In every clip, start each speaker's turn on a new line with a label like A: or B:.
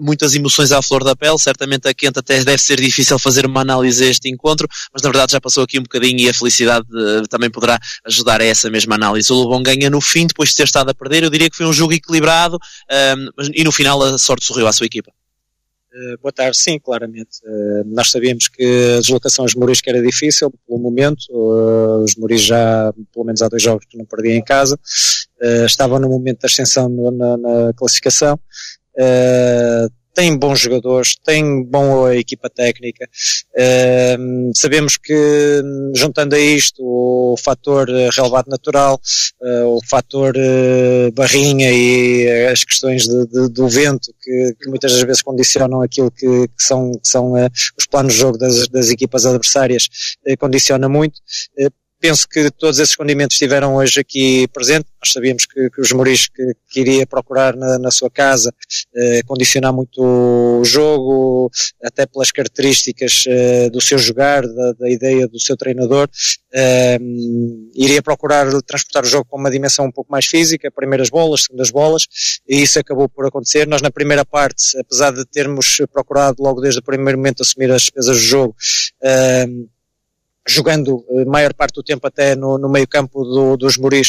A: muitas emoções à flor da pele, certamente a quente até deve ser difícil fazer uma análise a este encontro, mas na verdade já passou aqui um bocadinho e a felicidade também poderá ajudar a essa mesma análise. O Lobão ganha no fim, depois de ter estado a perder, eu diria que foi um jogo equilibrado, e no final a sorte sorriu à sua equipa.
B: Boa tarde, sim, claramente. Nós sabíamos que a deslocação aos Moris que era difícil, pelo momento, os Moris já, pelo menos há 2 jogos que não perdiam em casa, estavam no momento de ascensão na classificação, tem bons jogadores, tem boa equipa técnica, sabemos que juntando a isto o fator relevado natural, o fator barrinha e as questões do vento que muitas das vezes condicionam aquilo que são os planos de jogo das equipas adversárias, condiciona muito. Penso que todos esses condimentos estiveram hoje aqui presentes. Nós sabíamos que os Moris que iria procurar na sua casa condicionar muito o jogo, até pelas características do seu jogar, da ideia do seu treinador. Iria procurar transportar o jogo para uma dimensão um pouco mais física, primeiras bolas, segundas bolas, e isso acabou por acontecer. Nós na primeira parte, apesar de termos procurado logo desde o primeiro momento assumir as despesas do jogo, jogando a maior parte do tempo até no meio campo dos Moris,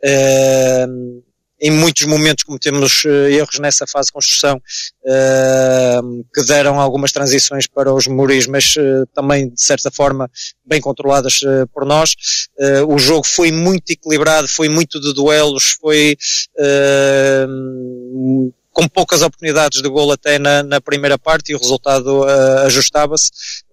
B: em muitos momentos cometemos erros nessa fase de construção, que deram algumas transições para os Moris, mas também de certa forma bem controladas por nós. O jogo foi muito equilibrado, foi muito de duelos, foi com poucas oportunidades de golo até na primeira parte, e o resultado ajustava-se.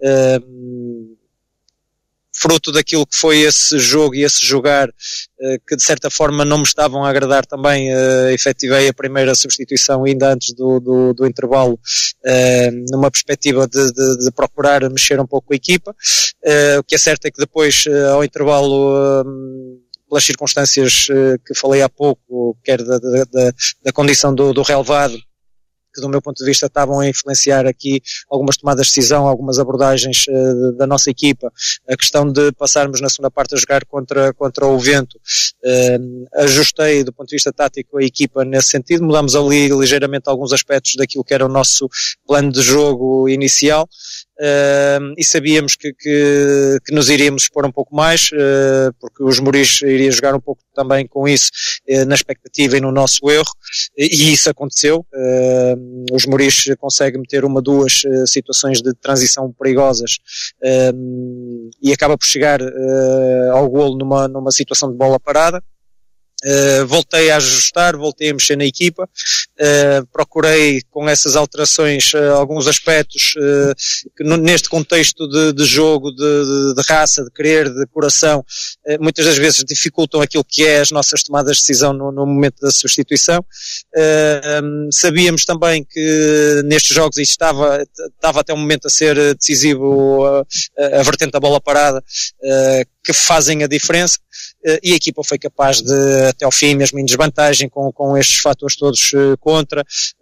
B: Fruto daquilo que foi esse jogo e esse jogar, que de certa forma não me estavam a agradar também, efetivei a primeira substituição ainda antes do intervalo, numa perspectiva de procurar mexer um pouco a equipa. O que é certo é que depois, ao intervalo, pelas circunstâncias que falei há pouco, quer da condição do relevado, que do meu ponto de vista estavam a influenciar aqui algumas tomadas de decisão, algumas abordagens da nossa equipa, a questão de passarmos na segunda parte a jogar contra o vento, ajustei do ponto de vista tático a equipa nesse sentido, mudamos ali ligeiramente alguns aspectos daquilo que era o nosso plano de jogo inicial, e sabíamos que nos iríamos expor um pouco mais, porque os Moris iriam jogar um pouco também com isso, na expectativa e no nosso erro, e isso aconteceu. Os Moris conseguem meter 2 situações de transição perigosas, e acaba por chegar ao golo numa situação de bola parada. Voltei a ajustar, voltei a mexer na equipa, procurei com essas alterações alguns aspectos que neste contexto de jogo, de raça, de querer, de coração, muitas das vezes dificultam aquilo que é as nossas tomadas de decisão no momento da substituição. Sabíamos também que nestes jogos isto estava até o momento a ser decisivo, a vertente da bola parada, que fazem a diferença, e a equipa foi capaz de, até ao fim, mesmo em desvantagem, com estes fatores todos contra,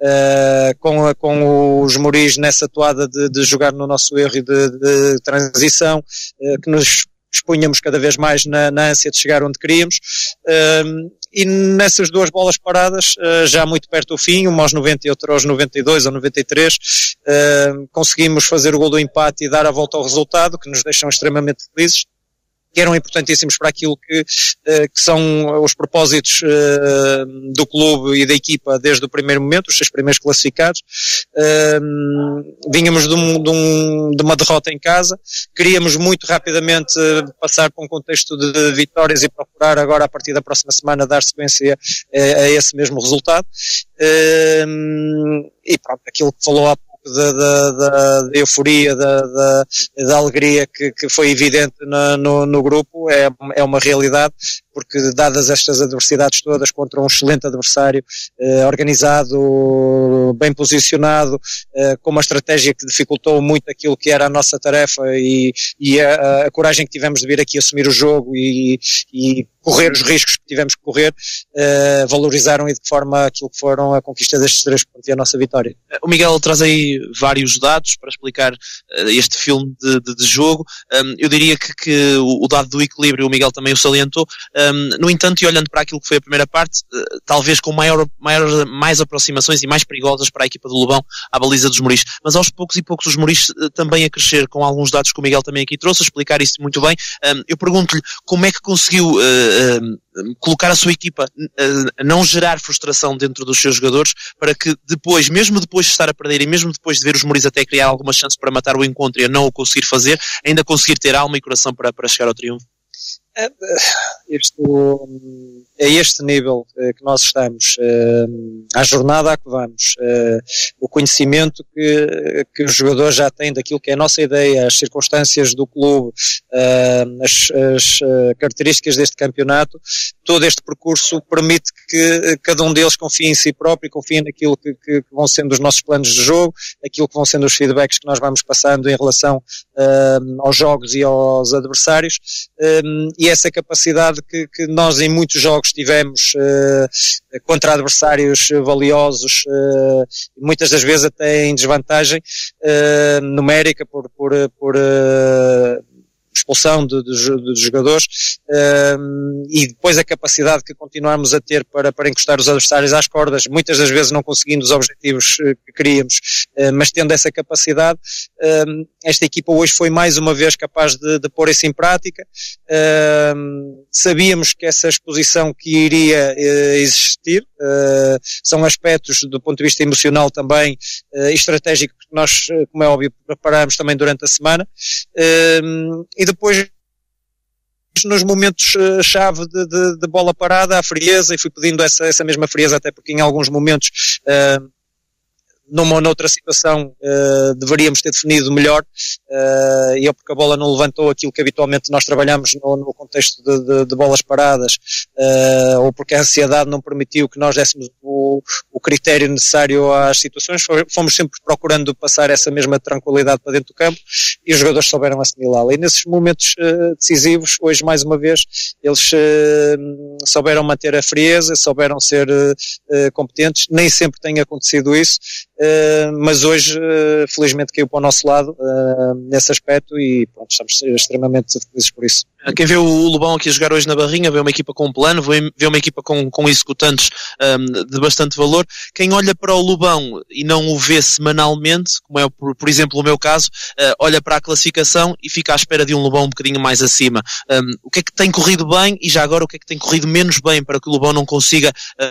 B: com os Moris nessa toada de jogar no nosso erro e de transição, que nos expunhamos cada vez mais na ânsia de chegar onde queríamos, e nessas 2 bolas paradas, já muito perto do fim, uma aos 90 e outra aos 92 ou 93, conseguimos fazer o gol do empate e dar a volta ao resultado, que nos deixam extremamente felizes, que eram importantíssimos para aquilo que são os propósitos do clube e da equipa desde o primeiro momento, os 6 primeiros classificados. Vínhamos de uma derrota em casa, queríamos muito rapidamente passar para um contexto de vitórias e procurar agora, a partir da próxima semana, dar sequência a esse mesmo resultado. E pronto, aquilo que falou há pouco da euforia, da alegria que foi evidente no grupo, é uma realidade, porque dadas estas adversidades todas contra um excelente adversário, organizado, bem posicionado, com uma estratégia que dificultou muito aquilo que era a nossa tarefa, e a coragem que tivemos de vir aqui assumir o jogo e correr os riscos que tivemos que correr, valorizaram e de forma aquilo que foram a conquista destes 3 pontos e a nossa vitória.
A: O Miguel traz aí vários dados para explicar este filme de jogo. Eu diria que o dado do equilíbrio, o Miguel também o salientou, No entanto, e olhando para aquilo que foi a primeira parte, talvez com mais aproximações e mais perigosas para a equipa do Lobão à baliza dos Moris, mas aos poucos os Moris também a crescer, com alguns dados que o Miguel também aqui trouxe, a explicar isso muito bem. Eu pergunto-lhe como é que conseguiu colocar a sua equipa a não gerar frustração dentro dos seus jogadores, para que depois, mesmo depois de estar a perder e mesmo depois de ver os Moris até criar alguma chance para matar o encontro e a não o conseguir fazer, ainda conseguir ter alma e coração para chegar ao triunfo.
B: É este nível que nós estamos, à jornada a que vamos, o conhecimento que os jogadores já têm daquilo que é a nossa ideia, as circunstâncias do clube, as características deste campeonato, todo este percurso permite que cada um deles confie em si próprio e confie naquilo que vão sendo os nossos planos de jogo, aquilo que vão sendo os feedbacks que nós vamos passando em relação aos jogos e aos adversários, e essa capacidade que nós em muitos jogos tivemos contra adversários valiosos, muitas das vezes até em desvantagem numérica por expulsão dos jogadores, e depois a capacidade que continuamos a ter para encostar os adversários às cordas, muitas das vezes não conseguindo os objetivos que queríamos, mas tendo essa capacidade, esta equipa hoje foi mais uma vez capaz de pôr isso em prática. Sabíamos que essa exposição que iria existir, são aspectos do ponto de vista emocional também e estratégico que nós, como é óbvio, preparamos também durante a semana, e depois nos momentos-chave de bola parada, a frieza, e fui pedindo essa mesma frieza, até porque em alguns momentos, numa ou noutra situação, deveríamos ter definido melhor, e porque a bola não levantou aquilo que habitualmente nós trabalhamos no contexto de bolas paradas, ou porque a ansiedade não permitiu que nós dessemos o critério necessário às situações, fomos sempre procurando passar essa mesma tranquilidade para dentro do campo, e os jogadores souberam assimilá-la. E nesses momentos decisivos, hoje mais uma vez, eles souberam manter a frieza, souberam ser competentes. Nem sempre tem acontecido isso, mas hoje felizmente caiu para o nosso lado nesse aspecto, e pronto, estamos extremamente felizes por isso.
A: Quem vê o Lobão aqui a jogar hoje na Barrinha, vê uma equipa com um plano, vê uma equipa com executantes de bastante valor. Quem olha para o Lobão e não o vê semanalmente, como é por exemplo o meu caso, olha para a classificação e fica à espera de um Lobão um bocadinho mais acima. O que é que tem corrido bem e já agora o que é que tem corrido menos bem para que o Lobão não consiga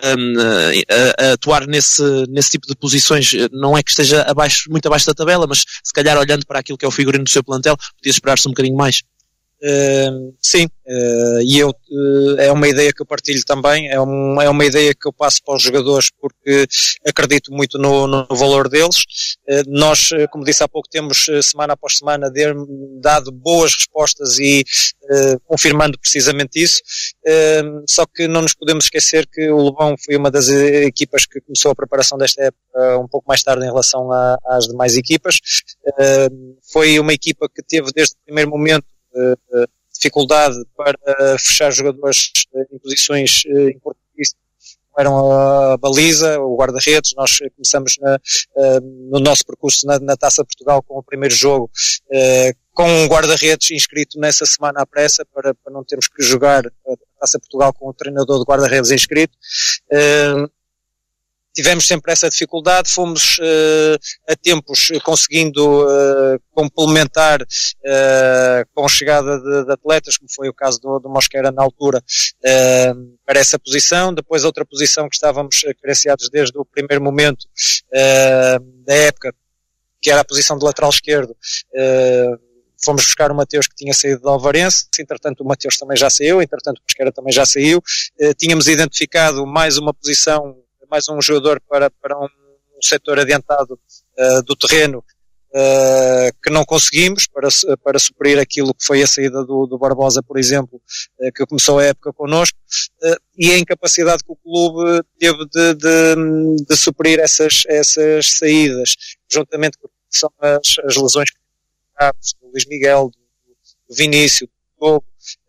A: atuar nesse tipo de posições? Não é que esteja muito abaixo da tabela, mas se calhar olhando para aquilo que é o figurino do seu plantel, podia esperar-se um bocadinho mais.
B: Sim, e é uma ideia que eu partilho também, é uma ideia que eu passo para os jogadores, porque acredito muito no valor deles. Nós, como disse há pouco, temos semana após semana dado boas respostas e confirmando precisamente isso, só que não nos podemos esquecer que o Lobão foi uma das equipas que começou a preparação desta época um pouco mais tarde em relação às demais equipas. Foi uma equipa que teve desde o primeiro momento dificuldade para fechar jogadores em posições importantíssimas, como eram a baliza, o guarda-redes. Nós começamos no nosso percurso na Taça Portugal com o primeiro jogo com um guarda-redes inscrito nessa semana à pressa, para não termos que jogar a Taça Portugal com o treinador de guarda-redes inscrito. Tivemos sempre essa dificuldade, fomos a tempos conseguindo complementar com a chegada de atletas, como foi o caso do Mosqueira na altura, para essa posição. Depois outra posição que estávamos carenciados desde o primeiro momento da época, que era a posição de lateral esquerdo. Fomos buscar o Mateus, que tinha saído do Alvarense. Entretanto o Mateus também já saiu, entretanto o Mosqueira também já saiu. Tínhamos identificado mais uma posição, mais um jogador para um setor adiantado do terreno, que não conseguimos para suprir aquilo que foi a saída do Barbosa, por exemplo, que começou a época connosco, e a incapacidade que o clube teve de suprir essas saídas, juntamente com são as lesões que temos, do Luís Miguel, do Vinícius, do Diogo,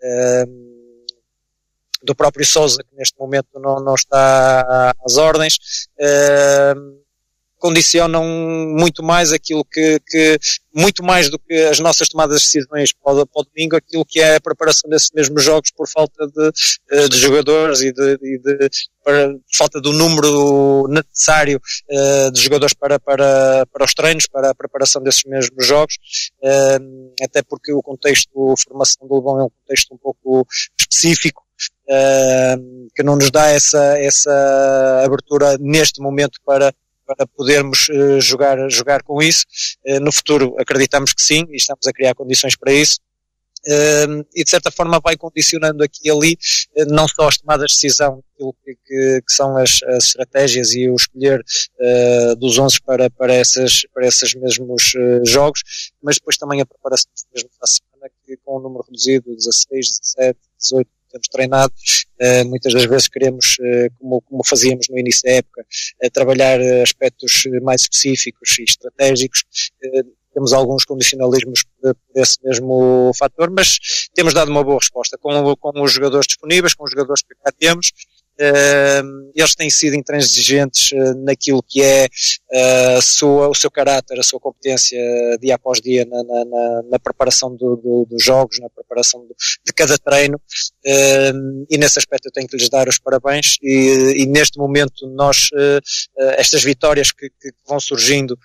B: do próprio Sousa, que neste momento não está às ordens. condicionam muito mais aquilo que muito mais do que as nossas tomadas de decisões para o domingo, aquilo que é a preparação desses mesmos jogos por falta de jogadores e falta do número necessário de jogadores para os treinos, para a preparação desses mesmos jogos, até porque o contexto de formação do Lobão é um contexto um pouco específico, que não nos dá essa abertura neste momento para podermos jogar com isso. No futuro acreditamos que sim, e estamos a criar condições para isso. E de certa forma vai condicionando aqui e ali, não só as tomadas de decisão, aquilo que são as estratégias e o escolher dos 11 para esses mesmos jogos, mas depois também a preparação mesmo para a semana, que com um número reduzido, 16, 17, 18, temos treinado, muitas das vezes queremos, como fazíamos no início da época, trabalhar aspectos mais específicos e estratégicos. Temos alguns condicionalismos por esse mesmo fator, mas temos dado uma boa resposta com os jogadores disponíveis, com os jogadores que cá temos. Eles têm sido intransigentes naquilo que é o seu caráter, a sua competência dia após dia na preparação dos jogos, na preparação de cada treino, e nesse aspecto eu tenho que lhes dar os parabéns, e neste momento nós, estas vitórias que vão surgindo,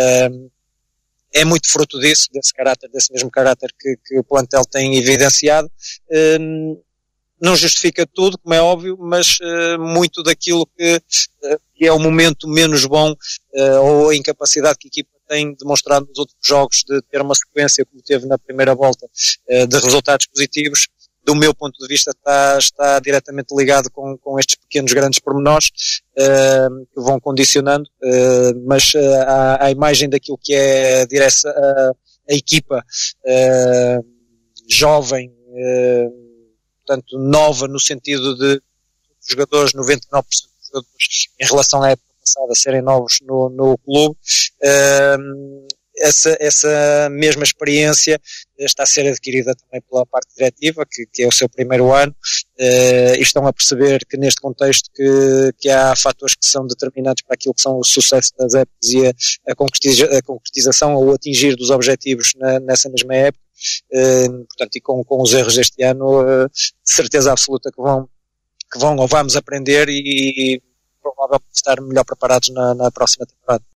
B: é muito fruto disso, desse mesmo caráter que o plantel tem evidenciado. Não justifica tudo, como é óbvio, mas muito daquilo que é o momento menos bom, ou a incapacidade que a equipa tem demonstrado nos outros jogos de ter uma sequência como teve na primeira volta, de resultados positivos. Do meu ponto de vista está diretamente ligado com estes pequenos grandes pormenores que vão condicionando, mas a imagem daquilo que é a equipa jovem, portanto nova no sentido de jogadores, 99% dos jogadores em relação à época passada serem novos no clube, essa mesma experiência está a ser adquirida também pela parte diretiva, que é o seu primeiro ano, e estão a perceber que neste contexto que há fatores que são determinantes para aquilo que são o sucesso das épocas e a concretização ou o atingir dos objetivos nessa mesma época. Portanto, e com os erros deste ano, de certeza absoluta que vão ou vamos aprender e provavelmente estar melhor preparados na próxima temporada.